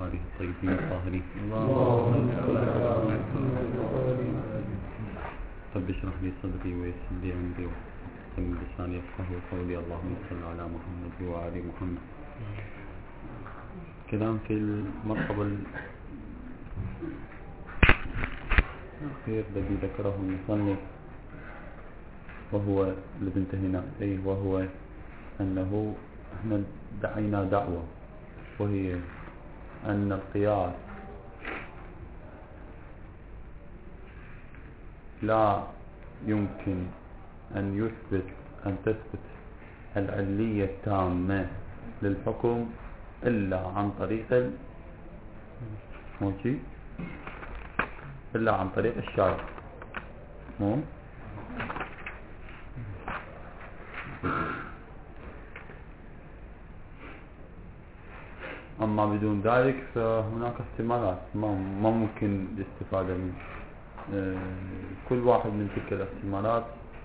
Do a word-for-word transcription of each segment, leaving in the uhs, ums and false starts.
آله الطيبين الطاهرين. رب اشرح لي صدري ويسر لي أمري واحلل لساني يفقهوا قولي. اللهم صل على محمد وآل محمد. كلام في المرحب الأخير الذي ذكره المصنف، وهو الذي انتهينا إليه، وهو أنه احنا دعينا دعوة، وهي أن القياس لا يمكن أن يثبت أن تثبت العلية التامة للحكم إلا عن طريق موجي إلا عن طريق الشارع. مو أما بدون ذلك فهناك احتمالات ما ما ممكن الاستفادة منه. كل واحد من تلك الاحتمالات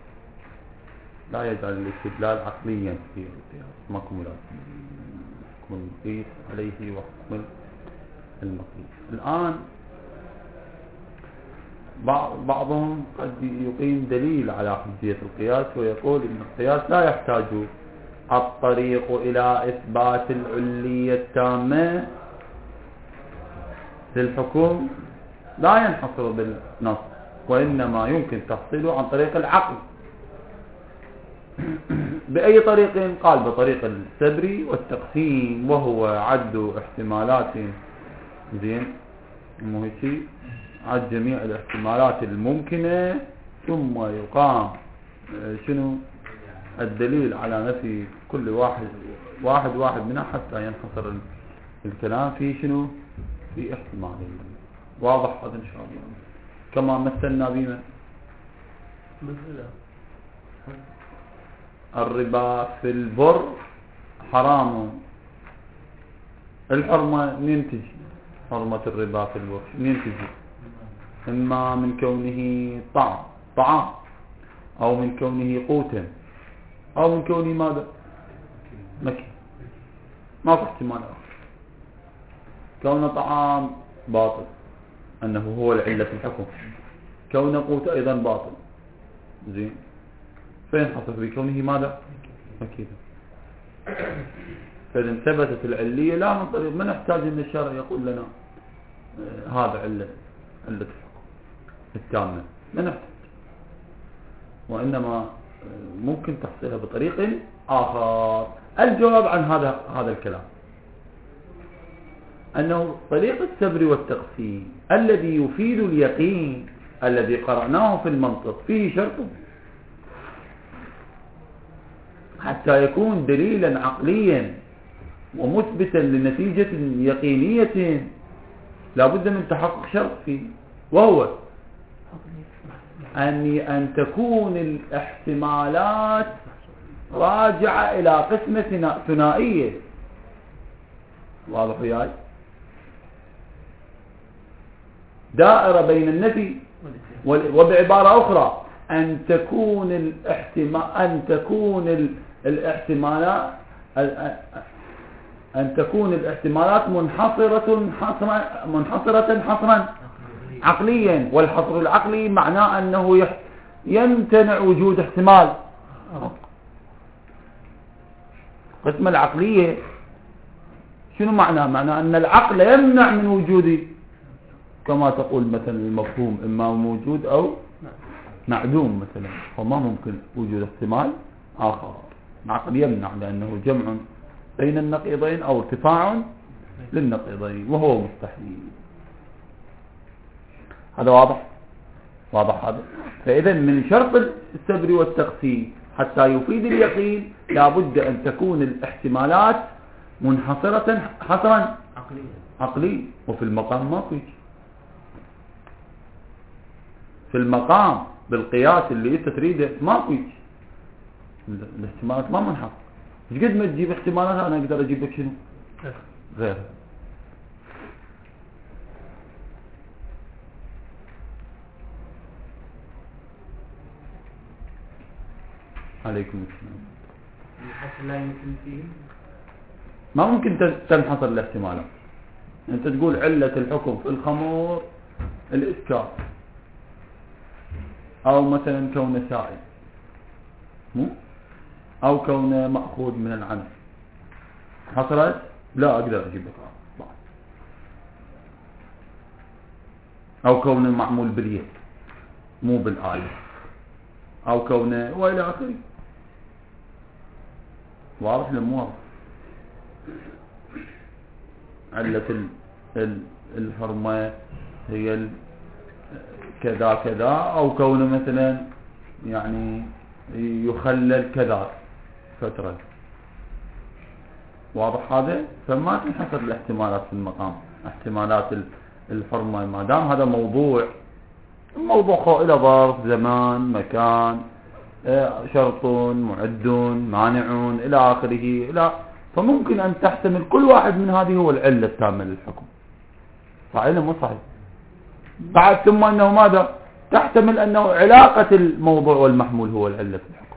لا يجعل الاستدلال عقليا في القياس. ماكو ملازم حكم المقيس عليه وحكم المقيس. الآن بعضهم قد يقيم دليل على حجية القياس ويقول إن القياس لا يحتاج الطريق إلى إثبات العلية التامة للحكم، لا ينحصر بالنص، وإنما يمكن تحصيله عن طريق العقل. بأي طريق؟ قال بطريق السبري والتقسيم، وهو عد احتمالات زين مهيتي عد جميع الاحتمالات الممكنة، ثم يقام شنو الدليل على نفي كل واحد واحد واحد منها حتى ينحصر الكلام في شنو في احتمال. واضح هذا إن شاء الله. كما مثلنا بما الربا في البر حرام. الحرمة منين تجي؟ حرمة الربا في البر منين تجي؟ إما من كونه طعام طعام أو من كونه قوتا أو من كونه ماذا؟ مكي. ما في احتمال آخر. كون طعام باطل أنه هو العلة في الحكم، كون قوت أيضا باطل. زين فين حصل بكونه ماذا؟ مكي. فإذا ثبتت العلية لا من طريق، ما نحتاج أن الشرع يقول لنا آه هذا علة علة الحكم التامة، ما نحتاج. وإنما ممكن تحصيلها بطريق آخر. الجواب عن هذا هذا الكلام أنه طريق السبر والتقسيم الذي يفيد اليقين الذي قرأناه في المنطق فيه شرط حتى يكون دليلا عقليا ومثبتا لنتيجة يقينية، لا بد من تحقق شرط فيه، وهو أن أن تكون الاحتمالات راجعة إلى قسمة ثنائية. واضح وياي؟ دائرة بين النفي وبعبارة أخرى أن تكون الاحتمال أن تكون الاحتمالات أن تكون الاحتمالات منحصرة حصرا منحصرة حصرا عقليا. والحصر العقلي معناه أنه يمتنع وجود احتمال. قسمة العقلية شنو معناه؟ معناه أن العقل يمنع من وجود، كما تقول مثلا المفهوم إما موجود أو معدوم مثلا، فما ممكن وجود احتمال آخر. العقل يمنع لأنه جمع بين النقيضين أو ارتفاع للنقيضين، وهو مستحيل. هذا واضح؟ واضح هذا. فإذا من شرط السبر والتقسيم حتى يفيد اليقين لابد أن تكون الاحتمالات منحصرة حصرا عقليا. وفي المقام ما فيش. في المقام بالقياس اللي انت تريده ما فيش. الاحتمالات ما منحصر. ايش قد ما تجيب احتمالات انا اقدر اجيب لك شنو غير. عليكم السلام. الحصر لا يمكن فيه، ما ممكن تنحصر الاحتمالات. أنت تقول علة الحكم في الخمر الإسكار، أو مثلا كونه سائل، مو أو كونه مأخوذ من العنف. حصلت؟ لا أقدر أجيب لك بعض. أو كونه معمول باليد مو بالآلة، أو كونه وإلى آخره. واضح لم واضح؟ علة الحرمة هي كذا كذا، أو كونه مثلا يعني يخلل كذا فترة. واضح هذا؟ فما تنحصر الاحتمالات في المقام، احتمالات الحرمة ما دام هذا موضوع موضوع إلى ظرف زمان مكان شرط معد مانع إلى آخره، لا، فممكن أن تحتمل كل واحد من هذه هو العلة التامة للحكم. صحيح مو صحيح؟ بعد ثم أنه ماذا؟ تحتمل أنه علاقة الموضوع والمحمول هو العلة في الحكم.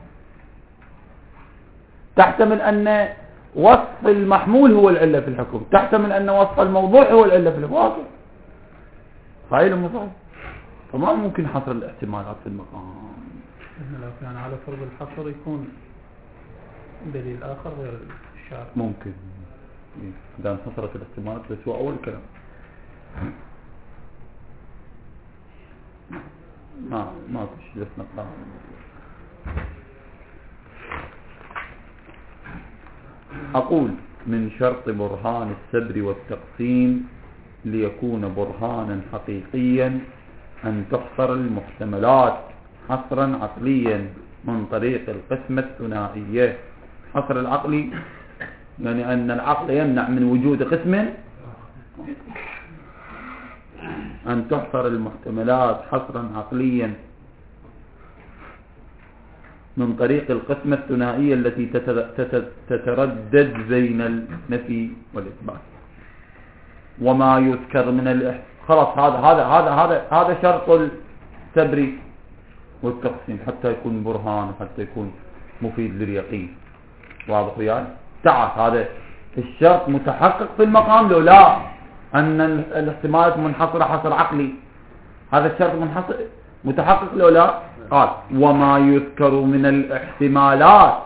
تحتمل أن وصف المحمول هو العلة في الحكم، تحتمل أن وصف الموضوع هو العلة في الحكم. صحيح مو صحيح؟ فما ممكن حصر الاحتمالات في المقام. لو كان على فرض الحصر يكون دليل آخر غير الشارع. ممكن إذا انحصرت الاحتمالات، بس هو أول كلام. ما ما فيش بس نقرأ. أقول من شرط برهان السبر والتقسيم ليكون برهانا حقيقيا أن تحصر المحتملات حصرا عقليا من طريق القسمة الثنائية. حصر العقلي يعني أن العقل يمنع من وجود قسم، أن تحصر المحتملات حصرا عقليا من طريق القسمة الثنائية التي تتردد بين النفي والإثبات. وما يذكر من الاحتمال، خلاص هذا هذا هذا هذا هذا شرط السبر والتقسيم حتى يكون برهان وحتى يكون مفيد لليقين. واضح وياي؟ تعال هذا الشرط متحقق في المقام لو لا أن الاحتمالات منحصرة حصر عقلي، هذا الشرط منحصر متحقق لو لا؟ قال وما يذكر من الاحتمالات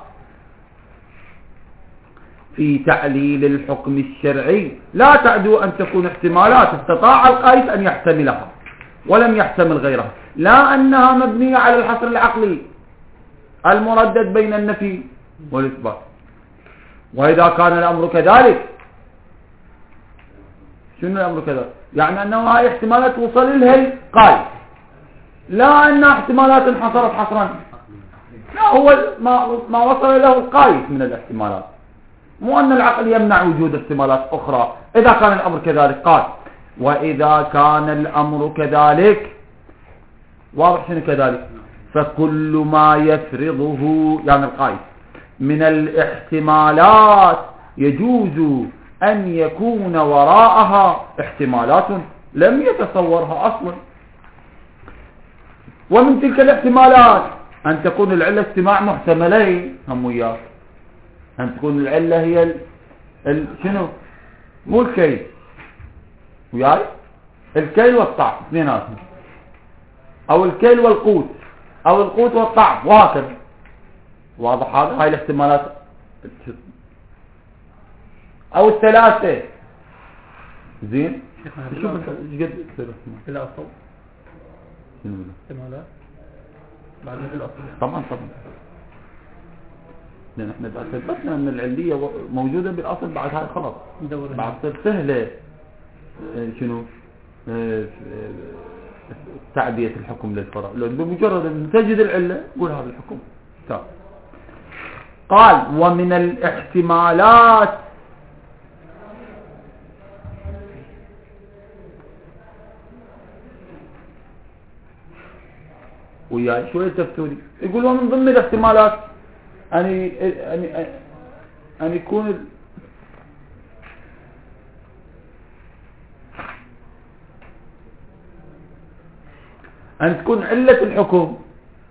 في تعليل الحكم الشرعي لا تعدو أن تكون احتمالات استطاع القائد أن يحتملها ولم يحتمل غيرها، لا أنها مبنية على الحصر العقلي المردد بين النفي والإثبات. وإذا كان الأمر كذلك، شنو الأمر كذلك؟ يعني أنه هاي احتمالات وصل لها القائد، لا أنها احتمالات انحصرت حصرا، لا، هو ما, ما وصل له القائد من الاحتمالات، مو أن العقل يمنع وجود احتمالات أخرى. إذا كان الأمر كذلك قال وإذا كان الأمر كذلك، واضح شنو كذلك؟ فكل ما يفرضه يعني القائد من الاحتمالات يجوز أن يكون وراءها احتمالات لم يتصورها أصلا. ومن تلك الاحتمالات أن تكون العلة استماع محتملين هم وياك، أن تكون العلة هي ال... ال... شنو؟ مو الكيل وياي، الكيل والطعم اثنيناتهم، أو الكيل والقوت، أو القوت والطعم، وهكذا. واضح هذا؟ هاي الاحتمالات أو الثلاثة. زين؟ شوف ايش قد في الأصل احتمالات بعد في الأصل طبعا طبعا، لأن احنا بعد ثبتنا أن العلية موجودة بالأصل، بعد هاي خلاص بعد سهلة شنو تعدية الحكم للفرع، لأن بمجرد أن تجد العلة قول هذا الحكم. طيب. قال ومن الاحتمالات وياي شوية تفتوني، يقول ومن ضمن الاحتمالات أن أن أن يكون أن تكون علة الحكم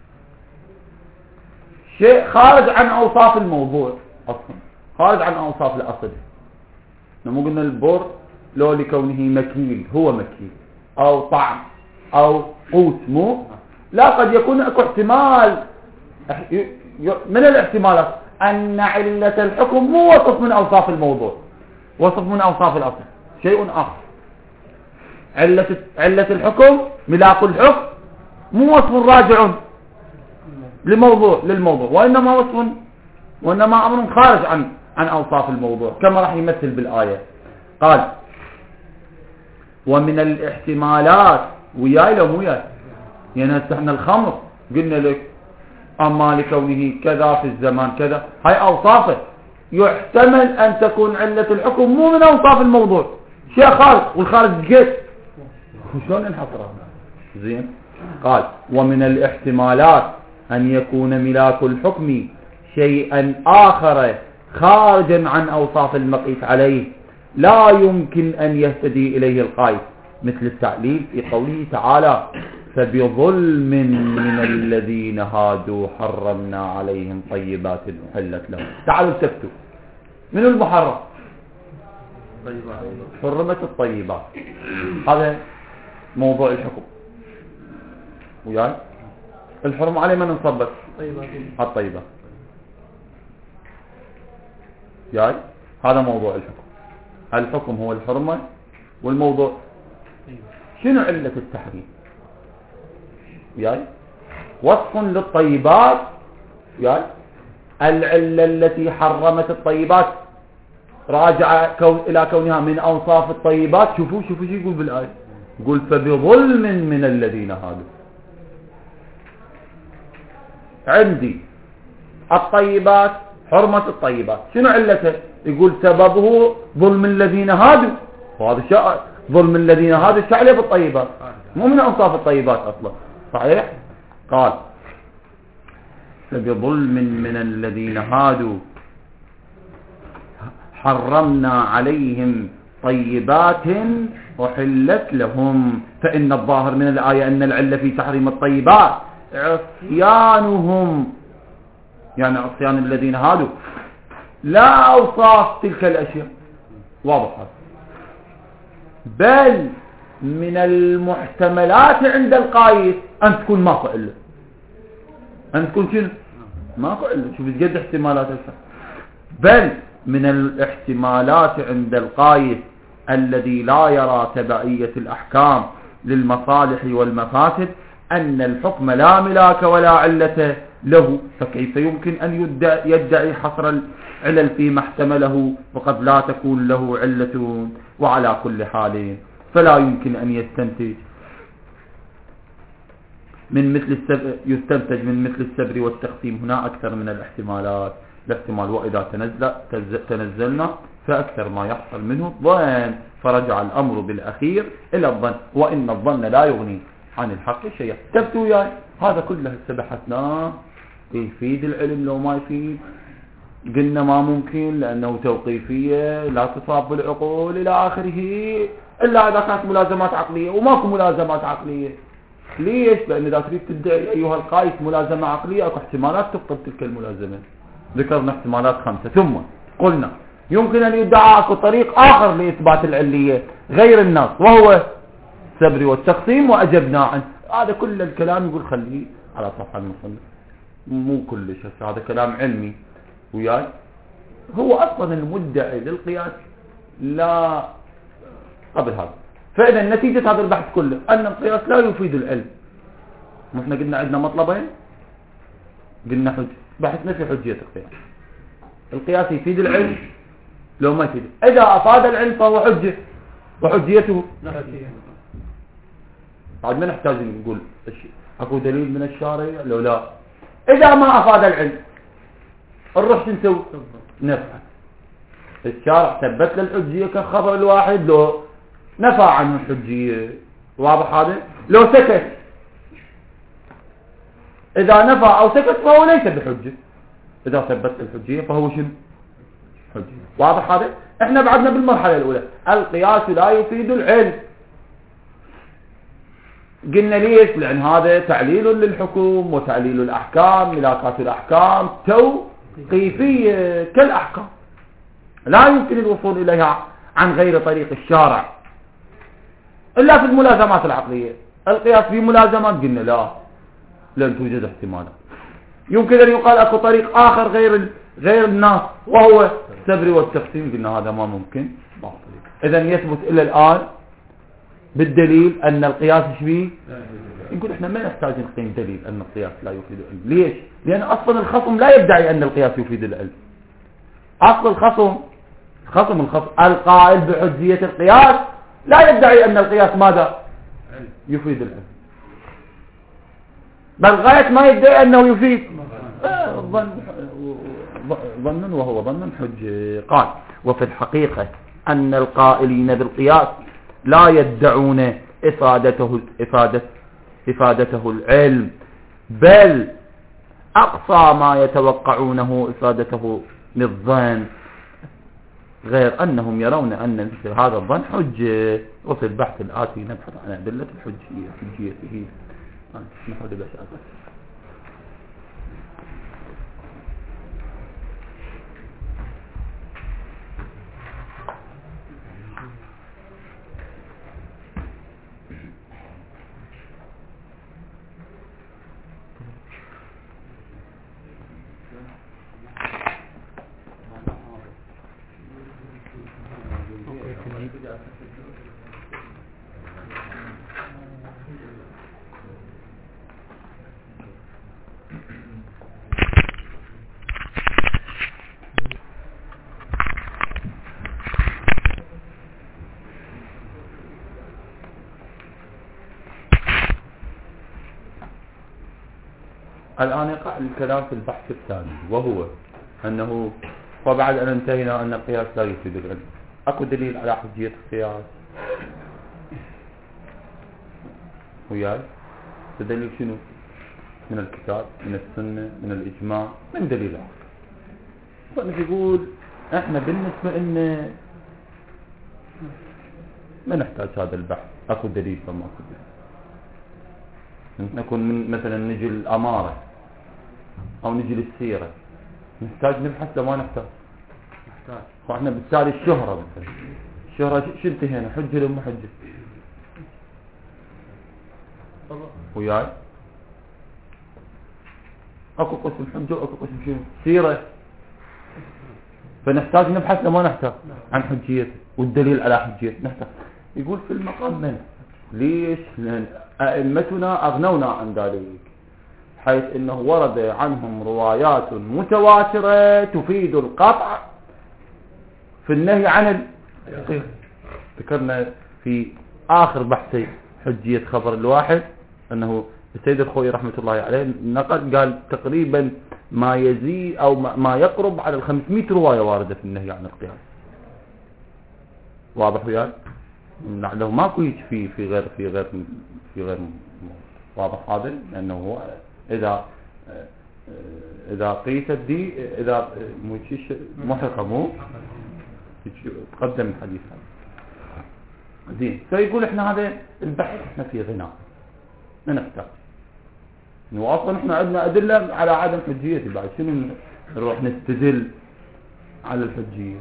شيء خارج عن أوصاف الموضوع أصلا، خارج عن أوصاف الأصل. مو قلنا البور لو لكونه مكيل، هو مكيل أو طعم أو قوت، مو لا، قد يكون اكو احتمال من الاحتمالات أن علة الحكم مو وصف من أوصاف الموضوع، وصف من أوصاف الأصل شيء آخر. علة علة الحكم ملاك الحكم مو وصف راجع لموضوع للموضوع، وإنما وصف وإنما أمر خارج عن عن أوصاف الموضوع، كما راح يمثل بالآية. قال ومن الاحتمالات، وياي لو مو وياي، يعني احنا الخمر قلنا لك أما لكونه كذا في الزمان كذا، هاي أوصافه يحتمل أن تكون علة الحكم مو من أوصاف الموضوع، شيء خارج، والخارج جيت شلون نحصره؟ زين. قال ومن الاحتمالات أن يكون ملاك الحكم شيئا آخر خارجا عن أوصاف المقيس عليه لا يمكن أن يهتدي إليه القائل، مثل التعليل في قوله تعالى فبظلم من الذين هادوا حرمنا عليهم طيبات أحلت لهم. تعالوا التفتوا، من المحرم؟ حرمت الطيبات، هذا موضوع الحكم وياي. الحرم عليه من انصبت؟ الطيبات جاي، هذا موضوع الحكم. الحكم هو الحرمة، والموضوع شنو علة التحريم؟ جاي وصف للطيبات، جاي العلة التي حرمت الطيبات راجع كون إلى كونها من أوصاف الطيبات. شوفوا شوفوا شو يقول بالآية، يقول فبظلم من الذين هادوا. عندي الطيبات، حرمة الطيبات، شنو علته؟ يقول سببه ظلم الذين هادوا، وهذا شيء ظلم الذين هادوا شعله بالطيبات، مو من أوصاف الطيبات أصلا، صحيح؟ قال فبظلم من الذين هادوا حرمنا عليهم طيبات أحلت لهم. فإن الظاهر من الآية أن العلة في تحريم الطيبات عصيانهم، يعني عصيان الذين هادوا، لا أوصاف تلك الأشياء، واضح هذا. بل من المحتملات عند القايس أن تكون ماكو علة، أن تكون شنو؟ ماكو علة. شوف قد احتمالات هسه. بل من الاحتمالات عند القايس الذي لا يرى تبعية الأحكام للمصالح والمفاسد أن الحكم لا ملاك ولا علة له، فكيف يمكن أن يدعي, يدعي حصر العلل فيما احتمله وقد لا تكون له علة؟ وعلى كل حال فلا يمكن أن يستنتج من مثل السبر يستنتج من مثل السبر والتقسيم هنا أكثر من الاحتمالات. الاحتمال وإذا تنزل تنزلنا فأكثر ما يحصل منه ظن، فرجع الأمر بالأخير إلى الظن، وإن الظن لا يغني عن الحق شيئا. تفتوا وياي هذا كله سبحتناه يفيد العلم لو ما يفيد؟ قلنا ما ممكن لأنه توقيفية لا تصاب بالعقول إلى آخره، إلا إذا كانت ملازمات عقلية، وماكو ملازمات عقلية. ليش؟ لأن إذا تريد تدعي أيها القائس ملازمة عقلية أكو احتمالات تبطل تلك الملازمة. ذكرنا احتمالات خمسة، ثم قلنا يمكن أن يدعى أكو طريق آخر لإثبات العلية غير النص، وهو السبر والتقسيم، وأجبنا عنه. هذا كل الكلام يقول خليه على صفحة المصنف، مو كلش هذا كلام علمي وياي. هو أصلا المدعي للقياس لا قبل هذا. فإذا نتيجة هذا البحث كله أن القياس لا يفيد العلم. احنا قلنا عندنا مطلبين، قلنا حج بحثنا في حجية القياس. القياس يفيد العلم لو ما يفيد، إذا أفاد العلم فهو حجة وحجيته بعد ما نحتاج نقول أكو دليل من الشارع لو لا. إذا ما أفاد العلم نروح شو نسوي؟ نفع. الشارع ثبت للحجية كخبر الواحد لو نفى عنه الحجية، واضح هذا؟ لو سكت، إذا نفى أو سكت فهو ليس بحجة، إذا ثبت الحجية فهو شنو؟ حجة، واضح هذا؟ إحنا بعدنا بالمرحلة الأولى، القياس لا يفيد العلم. قلنا ليش؟ لأن هذا تعليل للحكم وتعليل الأحكام، ملاكات الأحكام توقيفية كالأحكام، لا يمكن الوصول إليها عن غير طريق الشارع إلا في الملازمات العقلية. القياس في ملازمات قلنا لا، لن توجد احتمالات. يمكن أن يقال أكو طريق آخر غير غير الناس وهو السبر والتقسيم، قلنا هذا ما ممكن. إذا يثبت إلى الآن بالدليل أن القياس شبيه. نقول إحنا ما نحتاج نقيم دليل أن القياس لا يفيد العلم. ليش؟ لأن أصلا الخصم لا يدعي أن القياس يفيد العلم. أصل الخصم خصم الخصم القائل بحجية القياس لا يدعي أن القياس ماذا؟ يفيد العلم، بل غاية ما يدعي أنه يفيد ظن ظن وهو ظن حجة. قال وفي الحقيقة أن القائلين بالقياس لا يدعون إفادته إفادة إفادته العلم، بل أقصى ما يتوقعونه إفادته للظن، غير أنهم يرون أن مثل هذا الظن حجة. وفي البحث الآتي نبحث عن أدلة الحجية حجيته. نحن بس الآن يقع الكلام في البحث الثاني، وهو أنه وبعد أن انتهينا أن القياس لا يفيد العلم، أكو دليل على حجية القياس وياي؟ الدليل شنو؟ من الكتاب، من السنة، من الإجماع، من دليل آخر. فأنا يقول إحنا بالنسبة إن ما نحتاج هذا البحث، أكو دليل فما أكو دليل. نكون من مثلا نجي الأمارة أو نجي للسيرة، نحتاج نبحث لما نحتاج نحتاج وإحنا بالتالي الشهرة مثلا، الشهرة شو انتهينا؟ حجة لما حجة وياي؟ أكو قسم حجة وأكو قسم شنو؟ سيرة. فنحتاج نبحث لما نحتاج عن حجيته والدليل على حجيته نحتاج. يقول في المقام من ليش؟ لأن أئمتنا أغنونا عن ذلك، حيث إنه ورد عنهم روايات متواترة تفيد القطع في النهي عن القياس. ذكرنا في آخر بحثي حجية خبر الواحد أنه السيد الخوئي رحمة الله عليه نقل قال تقريبا ما يزيد أو ما يقرب على الخمسمائة رواية واردة في النهي عن القياس. واضح وياك؟ له ماكو هيك في في غير في غير في غير واضح هذا، لأنه هو إذا إذا قيست دي إذا مو شيء محرقة مو تقدم الحديث هذا زين. فيقول إحنا هذا البحث إحنا في غنى ما نحتاج، واصلا احنا عندنا ادله على عدم حجيته، بعد شنو نروح نستدل على الحجيه؟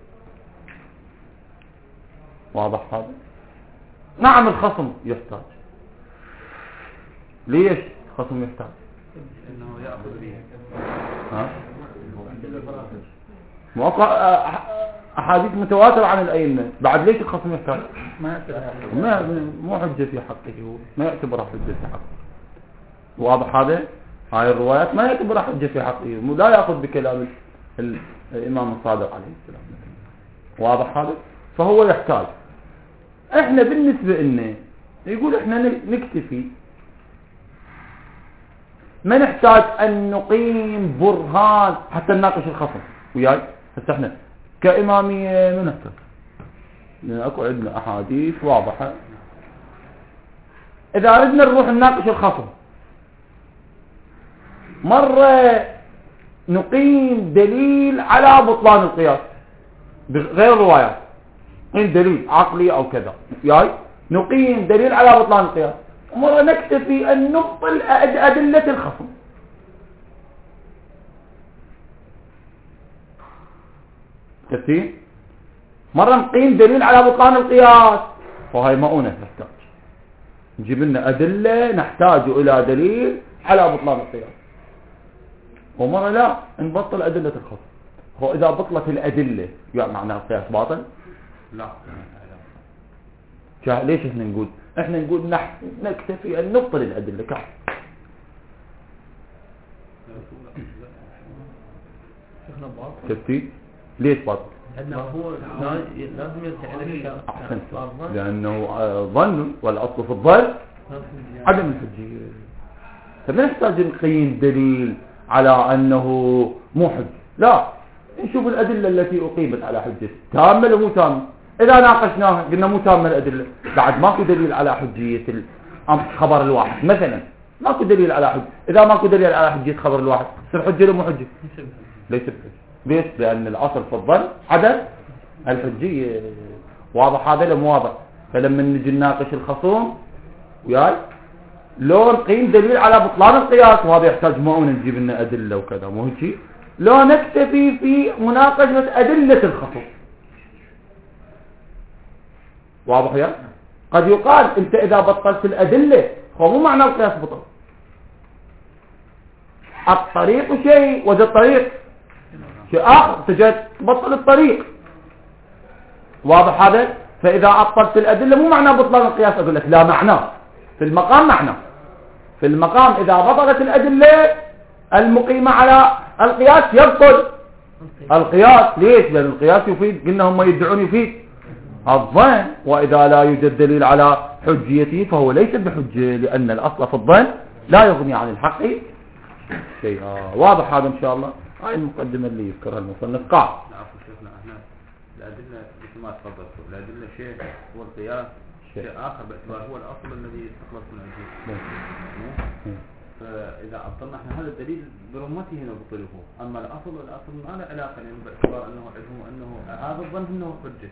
واضح هذا؟ نعم الخصم يحتاج. ليش الخصم يحتاج؟ انه ياخذ بها ها موقع احاديث متواتره عن الائمه، بعد ليش الخصم يحتاج؟ ما ما مو حجه في حقه، هو ما يعتبرها حجه في حقه. واضح هذا؟ هاي الروايات ما يعتبرها حجة في حقه، لا يأخذ بكلام الإمام الصادق عليه السلام. واضح هذا؟ فهو يحتاج. احنا بالنسبة لنا يقول احنا نكتفي، ما نحتاج ان نقيم برهان حتى نناقش الخصم وياي. هسه احنا كإمامية ما نحتاج، لأن اكو عندنا احاديث واضحة. اذا اردنا نروح نناقش الخصم، مرة نقيم دليل على بطلان القياس غير روايات، نقيم دليل عقلي او كذا ياي، نقيم دليل على بطلان القياس. مرة نكتفي ان نبطل ادلة الخصم. كثير مرة نقيم دليل على بطلان القياس، وهي مؤونة نحتاج نجيب لنا أدلة نحتاج إلى دليل على بطلان القياس. ومرة لا نبطل أدلة الخصم. هو إذا بطلت الأدلة يعني معنى القياس باطل؟ لا. ليش احنا نقول احنا نقول نح... نكتفي أن نبطل الأدلة كعب. شفتي ليش باطل؟ لأنه هو لازم يرجع إلى الشيء. أحسنت، لأنه ظن والأصل في الظن عدم الحجية. فما نحتاج نقيم دليل على أنه مو حج، لا نشوف الأدلة التي أقيمت على حجة تامة ولا مو تامة. إذا ناقشناها قلنا مو تامة الأدلة، بعد ماكو دليل على حجية خبر الواحد مثلا، ماكو دليل على حجة. إذا ماكو دليل على حجية خبر الواحد تصير حجة ولا مو حجة؟ ليس بحجة. ليش؟ لأن الأصل في الظن عدم الحجية. واضح هذا ولا مو واضح؟ فلما نجي نناقش الخصوم وياي لو نقيم دليل على بطلان القياس، وهذا يحتاج مؤونة نجيب لنا أدلة وكذا، مو هيك؟ لو نكتفي في مناقشة أدلة الخصوم. واضح يا؟ قد يقال انت اذا بطلت الادلة هو مو معنى القياس بطل. الطريق شيء وجه الطريق شيء اخر، تجد تبطل الطريق. واضح هذا؟ فاذا ابطلت الادلة مو معنى بطلان القياس، اقول لك لا، معنى في المقام معنى في المقام اذا بطلت الادلة المقيمة على القياس يبطل القياس. ليش؟ لان القياس يفيد، قلنا هم يدعون يفيد الظن، وإذا لا يوجد دليل على حجيته فهو ليس بحجة، لأن الأصل في الظن لا يغني عن الحق شيئا. واضح هذا إن شاء الله؟ هاي المقدمة اللي يذكرها المصنف. قاع نعم شيخنا، احنا الأدلة مثل ما تفضلت، الأدلة شيء والقياس شيء آخر، باعتبار هو الأصل الذي يستخلص من الجزء. فإذا أبطلنا احنا هذا الدليل برمته نبطله، أما الأصل الأصل ما له علاقة، يعني باعتبار أنه علمه أنه هذا الظن أنه حجة.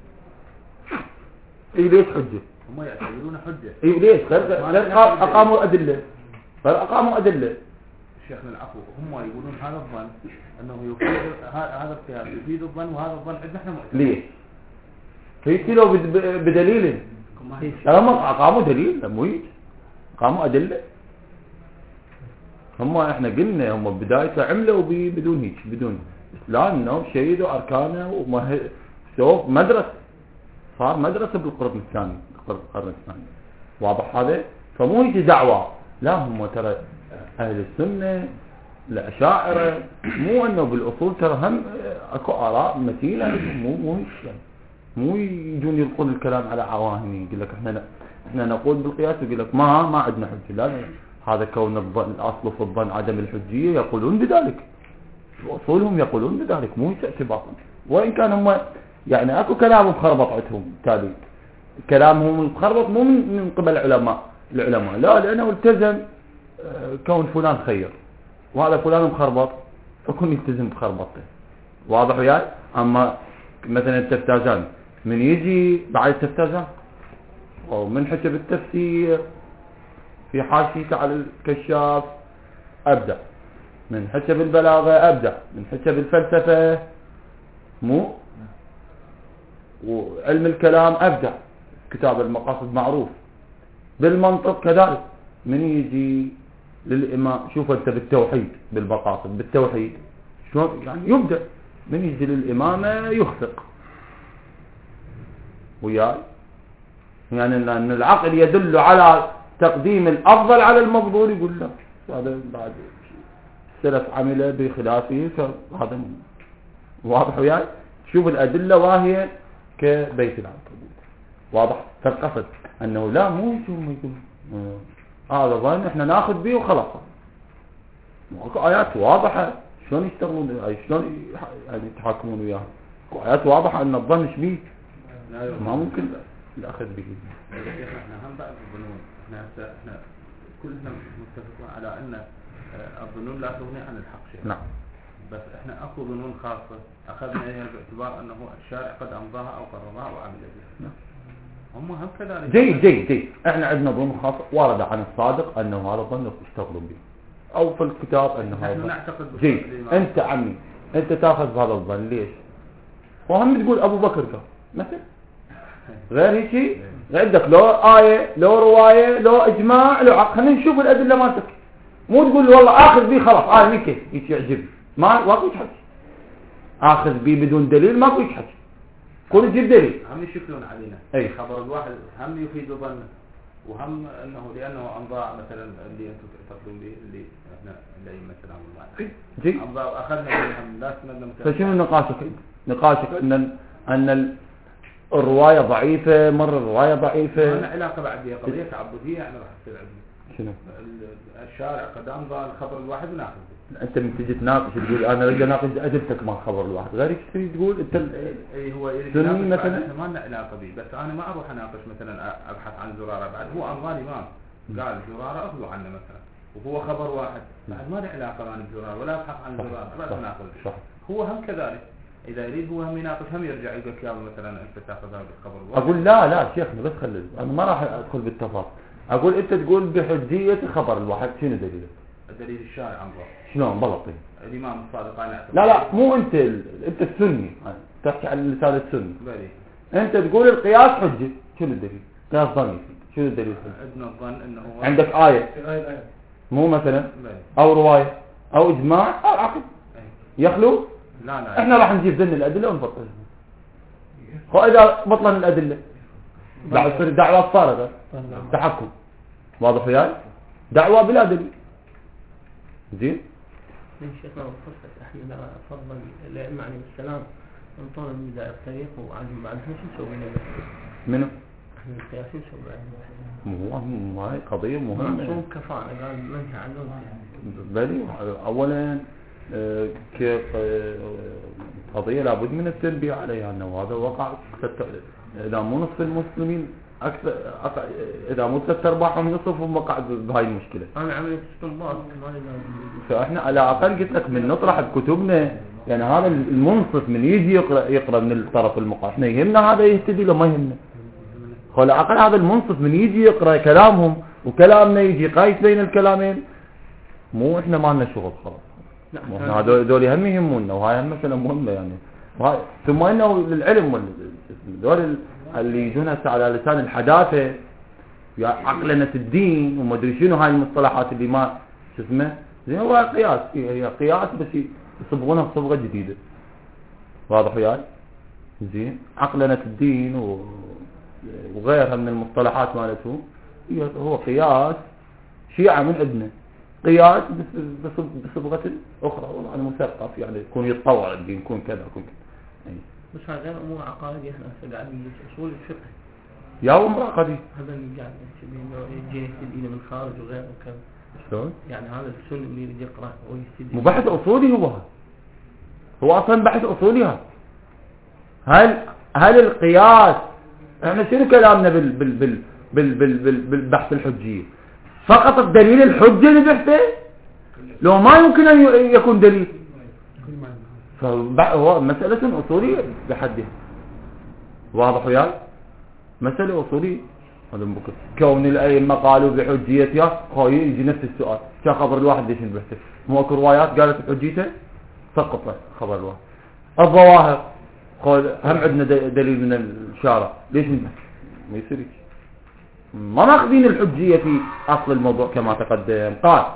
اي ليش حجة؟ هم يعتبرون حجة. اي ليش؟ غير اقاموا ادلة، غير اقاموا ادلة. شيخنا العفو، هم يقولون هذا الظن انه يفيد، هذا القياس يفيد الظن، وهذا الظن عندنا احنا مؤتمن. ليش؟ فيتلو بدليل. هم اقاموا دليل، مو هيك؟ اقاموا ادلة. هم احنا قلنا هم بدايته عملوا بدون هيك، بدون لانه شيدوا اركانه ومه سوف مدرسة، صار مدرسة بالقرن الثاني، القرن الثاني. واضح هذا؟ فمو هيك دعوة، لا هم ترى أهل السنة الأشاعرة مو أنه بالأصول ترى هم أكو آراء متينة، مو مو هيك يعني. مو يجون يلقون الكلام على عواهن، يقول لك احنا احنا نقول بالقياس، يقول لك ما ما عندنا حجة. لا، هذا كون الظن الأصل في الظن عدم الحجية يقولون بذلك، أصولهم يقولون بذلك، مو اعتباطا. وإن كان هم يعني اكو كلام مخربط عندهم تالي، كلامهم مخربط مو من قبل علماء العلماء، لا، لانه التزم كون فلان خير وهذا فلان مخربط فكون يلتزم بخربطته. واضح وياي؟ اما مثلا التفتازان من يجي بعد التفتازان او من حكى بالتفسير في حاشيته على الكشاف ابدع، من حكى بالبلاغه ابدع، من حكى بالفلسفه مو، وعلم الكلام أبدع، كتاب المقاصد معروف، بالمنطق كذلك. من يجي للإمام شوف أنت بالتوحيد، بالمقاصد بالتوحيد شلون يعني يبدأ، من يجي للإمامة يخفق وياي، يعني أن العقل يدل على تقديم الأفضل على المفضول، يقول لا هذا بعد السلف عمل بخلافه، فهذا واضح وياي. شوف الأدلة واهية كبيت العنكبوت. واضح؟ فالقصد انه لا مو يقول هذا آه ظن احنا ناخذ به وخلاص. اكو ايات واضحه شلون يشتغلون، شلون يعني يتحاكمون وياها. اكو ايات واضحه ان الظن ايش بيه، ما ممكن الاخذ به. احنا هم بعد الظنون، احنا احنا كلنا متفقون على ان الظنون لا تغني عن الحق شيء. نعم. بس احنا اكو ظنون خاصة اخذنا اياها باعتبار انه الشارع قد امضاها او قررها او عمل بها. هم هم كذلك. جيد جيد جيد. احنا عندنا ظن خاصة ورد عن الصادق انه هذا الظن يشتغلون به، او في الكتاب انه هذا. نحن نعتقد جيد. انت عمي انت تاخذ بهذا الظن ليش؟ وهم تقول ابو بكر قال مثل غير هيك عندك لو آية لو رواية لو إجماع لو عقل. خلينا نشوف الأدلة مالتك، مو تقول والله آخذ بيه خلاص آه من كيف هيك يعجب ما واقف حكي آخذ بيه بدون دليل ما فيش حكي كل تجيب دليل. هم يشكلون علينا أي خبر الواحد هم يفيد ظن وهم انه لانه انضاع مثلا اللي انتم تقولون به اللي احنا اللي مثلا والله جي انضاع اخذنا منهم لا سمعنا مثلا. فشنو نقاشك؟ نقاشك ان ان الرواية ضعيفة مرة الرواية ضعيفة. ما لنا علاقة بعد بها قضية تعبدية يعني راح تصير عندنا. شنو؟ الشارع قد أمضى الخبر الواحد وناخذ. أنت من تجي تناقش تقول أنا رجع ناقش أدلتك مع الخبر الواحد غيرك تريد تقول أنت أي هو سني مثلا إحنا ما لنا علاقة به بس أنا ما أروح أناقش مثلا أبحث عن زرارة بعد هو أمضى الإمام قال زرارة أخذوا عنه مثلا وهو خبر واحد بعد ما له علاقة مع الزرارة ولا أبحث عن زرارة بس ناخذ. هو هم كذلك إذا يريد هو هم يناقش هم يرجع يقول يا مثلا أنت تأخذ هذا الخبر الواحد. أقول لا لا شيخنا بس خلي أنا ما راح أدخل بالتفاصيل. أقول أنت تقول بحجية خبر الواحد شنو دليلك؟ الدليل الشارع أمضى. شلون بلطي؟ الإمام الصادق أنا لا لا مو أنت أنت السني تحكي عن اللسان السني. بلي. أنت تقول القياس حجة شنو الدليل؟ قياس ظني شنو الدليل؟ عندنا الظن إنه هو عندك آية مو مثلا بلي. أو رواية أو إجماع أو عقد يخلو. لا لا احنا راح نجيب ذن الأدلة ونبطلها. وإذا بطلنا الأدلة بعد تصير دعوة صارت تحكم واضح وياي دعوة بلا دليل. زين من شيخنا وفرصة احنا لا افضل الائمة عليه السلام انطونا من بداية الطريق وعلم بعد شو نسوي لنا منو؟ احنا القياسين نسوي مو مو هاي قضية مهمة. شو كفانا قال منهي عنه بلي أولا اه كيف اه قضية لابد من التنبيه عليها أنه هذا وقع إذا مو نصف المسلمين أكثر أق... إذا مو ثلاث أرباعهم نصفهم وقع بهاي المشكلة. أنا عملت استنباط ما لي فإحنا على الأقل قلت لك من نطرح بكتبنا يعني هذا المنصف من يجي يقرأ يقرأ من الطرف المقابل احنا يهمنا هذا يهتدي لو ما يهمنا. على الأقل هذا المنصف من يجي يقرأ كلامهم وكلامنا يجي قايس بين الكلامين مو إحنا ما لنا شغل خلاص. احنا هذول دول هم يهمونا وهاي مسألة مهمة يعني. وهاي ثم إنه للعلم دول اللي يجون هسه على لسان الحداثة يا عقلنة الدين وما ادري شنو هاي المصطلحات اللي ما شو اسمه زين هو قياس هي قياس بس يصبغونها بصبغة جديدة واضح وياي. زين عقلنة الدين وغيرها من المصطلحات مالته هو قياس شيعة من عندنا قياس بس بصبغة أخرى والله أنا مثقف يعني يكون يتطور الدين يكون كذا يكون كذا. بس هذا امور عقائديه احنا قاعدين ندرس اصول الفقه يا امر عقدي هذا اللي قاعد يحسب انه يجي يستدين من خارج وغيره وكذا شلون يعني هذا السنه اللي يجي يقرا ويستدين مو بحث اصولي هو هو اصلا بحث اصولي هذا. هل هل القياس احنا شنو كلامنا بال بال بال بال بال بال بالبحث الحجيه فقط الدليل الحجه اللي بحثه لو ما يمكن ان يكون دليل فهو مسألة أصولية بحدها واضح وياي مسألة أصولية. هذا بكر كون الأئمة قالوا بحجيتها هو يجي نفس السؤال شا خبر الواحد ليش نبحثه مو اكو روايات قالت بحجيته سقط خبر الواحد. الظواهر قال هم عندنا دليل من الشارع ليش نبحث ما يصير ما ماخذين الحجية في أصل الموضوع كما تقدم. قال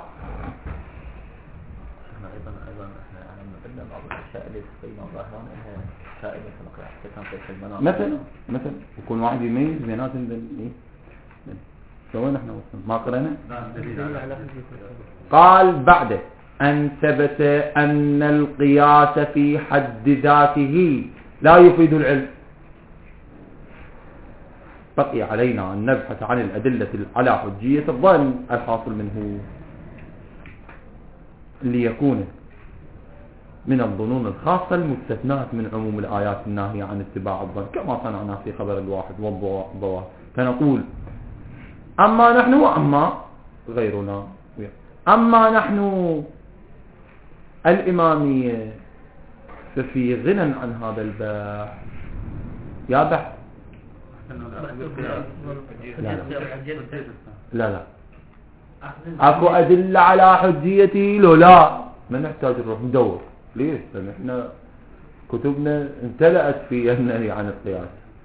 مثلا مثلا يكون واحد يميز بيناتهم بين سوينا احنا وصلنا ما قرأنا. قال بعد أن ثبت أن القياس في حد ذاته لا يفيد العلم بقي علينا أن نبحث عن الأدلة على حجية الظن الحاصل منه ليكون من الظنون الخاصة المستثناة من عموم الآيات الناهية عن اتباع الظن كما صنعنا في خبر الواحد والظواهر. فنقول أما نحن وأما غيرنا. أما نحن الإمامية ففي غنى عن هذا البحث يا بحث لا لا لا أكو أدلة على حجيتي لو لا ما نحتاج نروح ندور ليش؟ لأن احنا كتبنا امتلأت في النهي عن القياس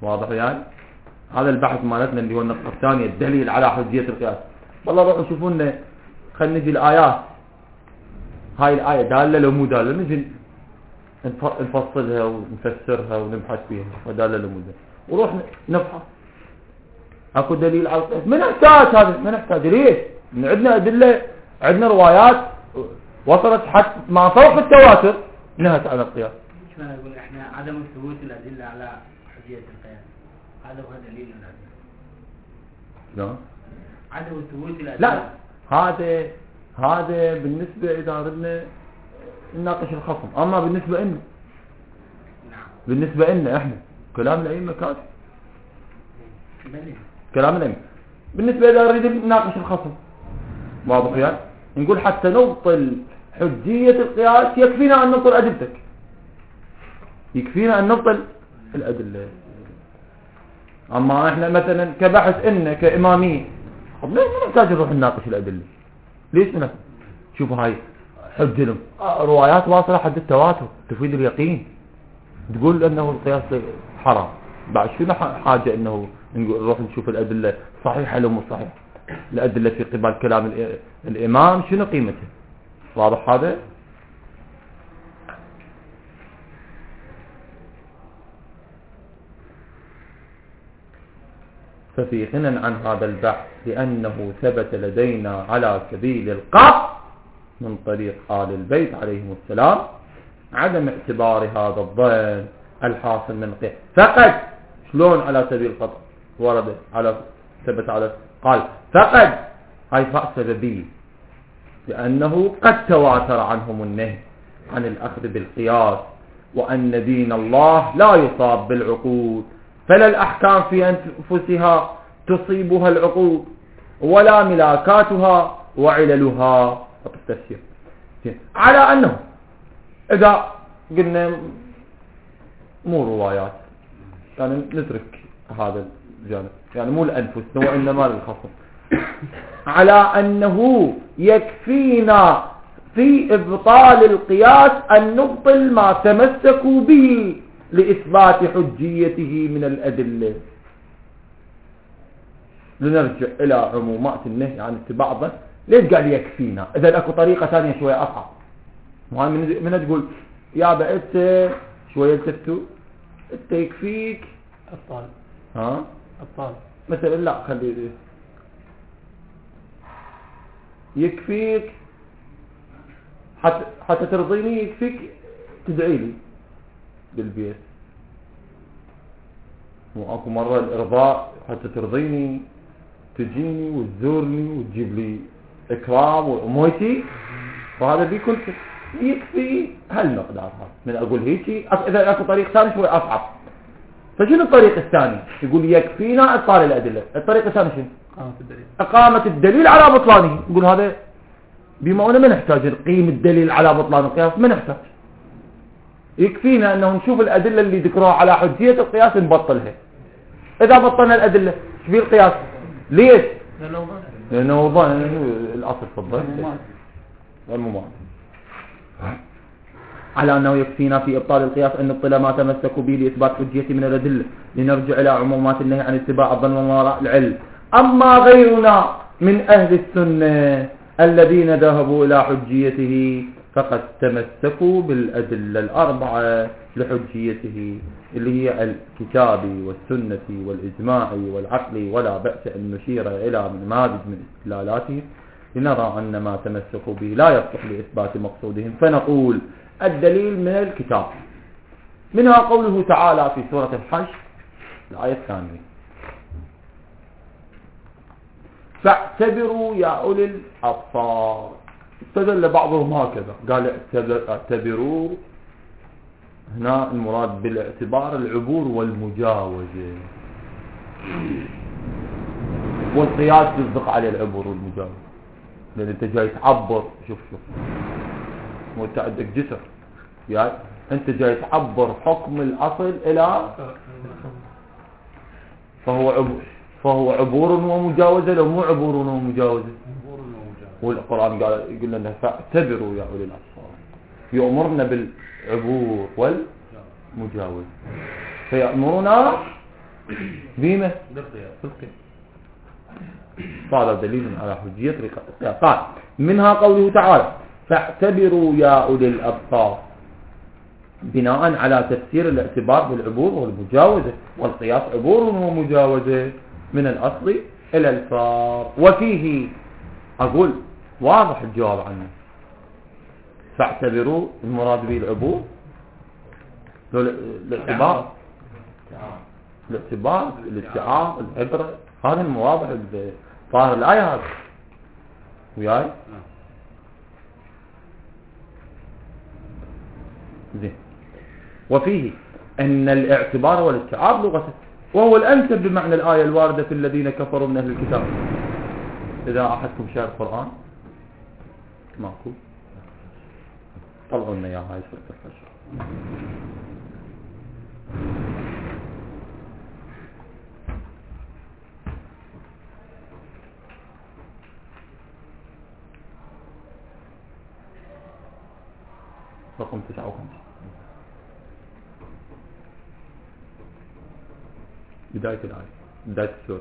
واضح يعني؟ هذا البحث مالتنا اللي هو النقطة الثانية، الدليل على حجية القياس. والله روحوا شوفوا لنا، خلينا نجي الآيات، هاي الآية دالة لو مو دالة، نجي نفصلها ونفسرها ونبحث فيها ودالة لو مو دالة، وروح نبحث اكو دليل على القياس. ما نحتاج هذا، ما نحتاج. ليش؟ من عندنا أدلة، عندنا روايات وصلت حتى ما فوق التواتر نهت عن القياس. شو نقول احنا عدم ثبوت الأدلة على حجية القياس، هذا هو دليل الأدلة. لا عدم ثبوت الأدلة لا، هذا هذا بالنسبة إذا أردنا نناقش الخصم. أما بالنسبة لنا، نعم بالنسبة لنا إحنا كلام الأئمة كافي، بلي. كلام الأئمة. بالنسبة إذا أريد نناقش الخصم، واضح يعني؟ نقول حتى نبطل حجية القياس يكفينا أن نبطل أدلتك، يكفينا أن نبطل الأدلة. أما إحنا مثلا كبحث إن كإمامية، طب ليش ما نحتاج نروح نناقش الأدلة؟ ليش ما؟ شوفوا هاي حجة لهم روايات واصلة حد التواتر تفيد اليقين، تقول أنه القياس حرام. بعد شنو حاجة أنه نروح نشوف الأدلة صحيحة لو مو صحيحة؟ الأدلة في قبال كلام الإمام شنو قيمته؟ واضح هذا؟ ففي غنى عن هذا البحث لأنه ثبت لدينا على سبيل القطع من طريق آل البيت عليهم السلام عدم اعتبار هذا الظن الحاصل من القياس فقد. شلون على سبيل القطع؟ ورد على ثبت على قال فقد، هاي فاء سببية، لأنه قد تواتر عنهم النهي عن الأخذ بالقياس، وأن دين الله لا يصاب بالعقول، فلا الأحكام في أنفسها تصيبها العقول ولا ملاكاتها وعللها. التفسير على أنه إذا قلنا مو روايات يعني نترك هذا الجانب، يعني مو لأنفسنا وإنما للخصم، على أنه يكفينا في إبطال القياس أن نبطل ما تمسكوا به لإثبات حجيته من الأدلة. لنرجع إلى عمومات النهي عن اتباع الظن. ليش قال يكفينا؟ إذا أكو طريقة ثانية شوية أصعب. من تقول يا بأت شوية التفتو أنت يكفيك الطالب، ها الطالب مثلا، لا خلي يكفيك حتى حتى ترضيني، يكفيك تدعي لي بالبيت. واكو مرة الارضاء حتى ترضيني تجيني وتزورني وتجيب لي اكرام وامويتي، وهذا بيكون يكفي هالمقدار هذا. من اقول هيك اذا اكو طريق ثاني شوي اصعب. فشنو الطريق الثاني؟ يقول يكفينا ابطال الادله. الطريق الثاني شنو؟ اقامة الدليل، اقامة الدليل على بطلانه. يقول هذا بما أننا ما نحتاج نقيم الدليل على بطلان القياس، ما نحتاج، يكفينا أنه نشوف الأدلة اللي ذكروها على حجية القياس نبطلها. إذا بطلنا الأدلة ايش في القياس؟ ليش؟ لأنه ظن الأصل في الظن والممات. على أنه يكفينا في إبطال القياس أن نبطل ما تمسكوا به لإثبات حجية من الأدلة، لنرجع إلى عمومات النهي عن اتباع الظن وما وراء العلم. أما غيرنا من أهل السنة الذين ذهبوا إلى حجيته فقد تمسكوا بالأدلة الأربعة لحجيته، اللي هي الكتاب والسنة والإجماع والعقل، ولا بأس أن نشير إلى نماذج من استدلالاته لنرى أن ما تمسكوا به لا يصلح لإثبات مقصودهم. فنقول الدليل من الكتاب، منها قوله تعالى في سورة الحشر الآية الثانية: فاعتبروا يا أولي الأبصار. استدل بعضهم هكذا، قال اعتبروا هنا المراد بالاعتبار العبور والمجاوزة، والقياس يصدق عليه العبور والمجاوزة، لأن انت جاي تعبر. شوف شوف مو انت عندك جسر، يعني انت جاي تعبر حكم الأصل إلى فهو عبور فهو عبور ومجاوزة، لو مو عبور ومجاوزة. والقرآن قال يقول لنا فاعتبروا يا أولي الأبصار، يأمرنا بالعبور والمجاوزة، فيأمرنا بيمه بالقياس. في القياس. هذا دليل على حجية القياس. قال منها قوله تعالى فاعتبروا يا أولي الأبصار، بناء على تفسير الاعتبار بالعبور والمجاوزة، والقياس عبور ومجاوزة من الأصل إلى الفار. وفيه أقول واضح الجواب عنه. فاعتبروا المراد به العبور الاعتبار الاعتبار الاتعاظ العبرة، هذا المواضح ظاهر الآية هذا وياي زين. وفيه أن الاعتبار والاتعاظ لغة، وهو الأنسب بمعنى الآية الواردة في الذين كفروا من أهل الكتاب. إذا أحدكم شاهد القرآن ماكو طلعوا لنا يا هاي سورة الفجر. رقم تسعة وخمسين بداية الآية بداية السورة.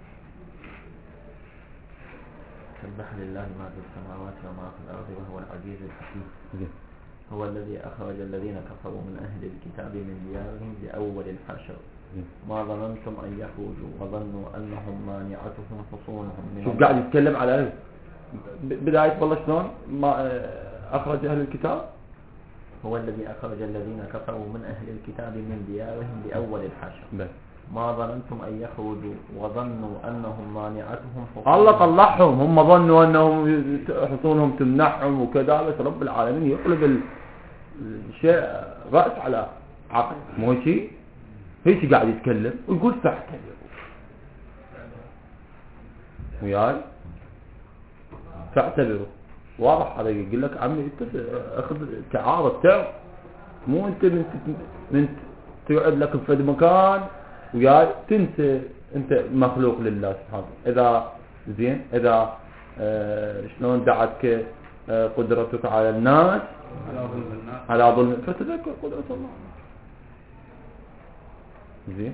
سبح لله ما في السماوات وما في الأرض وهو العزيز الحكيم. زين. هو الذي أخرج الذين كفروا من أهل الكتاب من ديارهم لأول الحشر ما ظننتم أن يخرجوا وظنوا أنهم مانعتهم حصونهم من شوف قاعد يتكلم على بداية والله شلون ما أخرج أهل الكتاب. هو الذي أخرج الذين كفروا من أهل الكتاب من ديارهم لأول الحشر بس. ما ظننتم أن يخرجوا وظنوا أنهم مانعتهم حصونهم. الله طلعهم، هم ظنوا أنهم حصونهم تمنعهم وكذا، بس رب العالمين يقلب الشيء رأس على عقل. مو شيء هيك قاعد يتكلم ويقول فاعتبروا وياي فاعتبروا. واضح هذا يقول لك عمي انت اخذ تعارض تعرف، مو انت من من تقعد لك في مكان وياي تنسى انت مخلوق لله سبحانه. اذا زين اذا آه شلون دعتك آه قدرتك على الناس على ظلم فتذكر قدرة الله. زين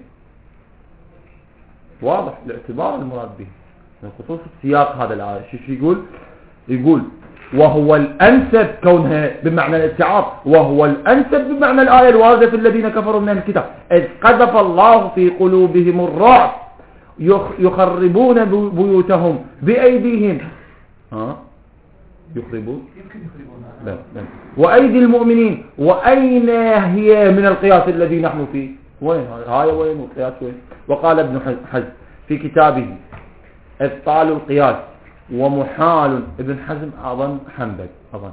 واضح الاعتبار المراد به من خصوص السياق هذا الآية. شو يقول؟ يقول وهو الأنسب كونها بمعنى الاتعاظ، وهو الأنسب بمعنى الآية الواردة في الذين كفروا من الكتاب إذ قذف الله في قلوبهم الرعب يخربون بيوتهم بأيديهم. ها يخربون لا لا. وأيدي المؤمنين. وأين هي من القياس الذي نحن فيه؟ وين هاي وين والقياس وين؟ وقال ابن حزم في كتابه إبطال القياس ومحال. ابن حزم أظن حنبل أظن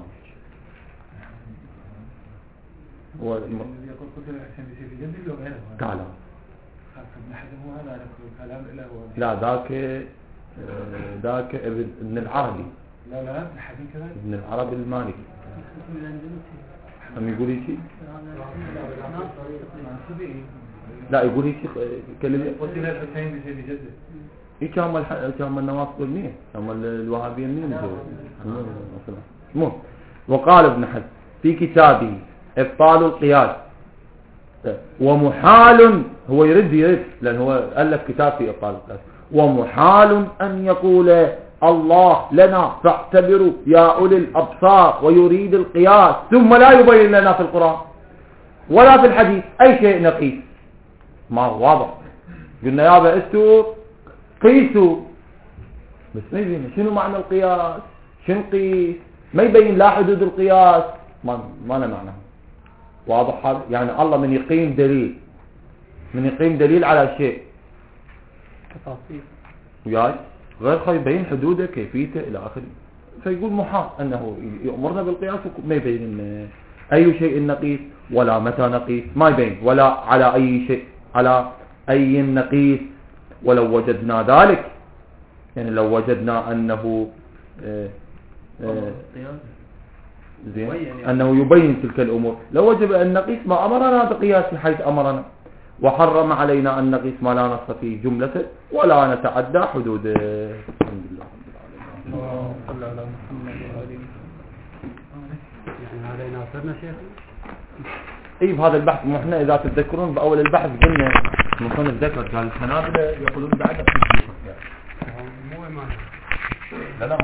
هو الم... يقول قتل الحسين بسيف جدي ولا غيره؟ تعالى ابن حزم هو هذا كلام إله هو لا ذاك ذاك ابن ابن العربي. لا لا ابن حزم كذا ابن العربي المالكي هم يقول شيء لا يقول شيء كلمة قتل الحسين بسيف جدي. ايه كان الح... كان النواصب منين؟ كان الوهابيين منين؟ مو وقال ابن حزم في كتابه إبطال القياس ومحال. هو يرد يرد لأن هو ألف كتاب في إبطال القياس. ومحال أن يقول الله لنا فاعتبروا يا أولي الأبصار ويريد القياس ثم لا يبين لنا في القرآن ولا في الحديث أي شيء نقيس. ما هو واضح. قلنا يا بأستو قيسوا بس ما يبين شنو معنى القياس، شنو قيس، ما يبين لا حدود القياس، ما ما له معنى. واضح هذا؟ يعني الله من يقيم دليل من يقيم دليل على شيء تفاصيل وياي غير خي يبين حدوده كيفيته الى اخره، فيقول محال انه يأمرنا بالقياس وما يبين إن اي شيء نقيس ولا متى نقيس، ما يبين ولا على اي شيء على اي نقيس. ولو وجدنا ذلك يعني لو وجدنا انه آه آه زين انه يبين تلك الامور لوجب ان نقيس ما امرنا بقياس حيث امرنا، وحرم علينا ان نقيس ما لا نص فيه جملة ولا نتعدى حدوده. الحمد لله رب العالمين. اللهم صل على محمد وآله. يعني هذا يناصرنا شيخ؟ اي بهذا البحث. مو احنا اذا تتذكرون باول البحث قلنا المصنف ذكر قال الحنابلة يقولون بعد في الشيخ. مو إمام. لا لا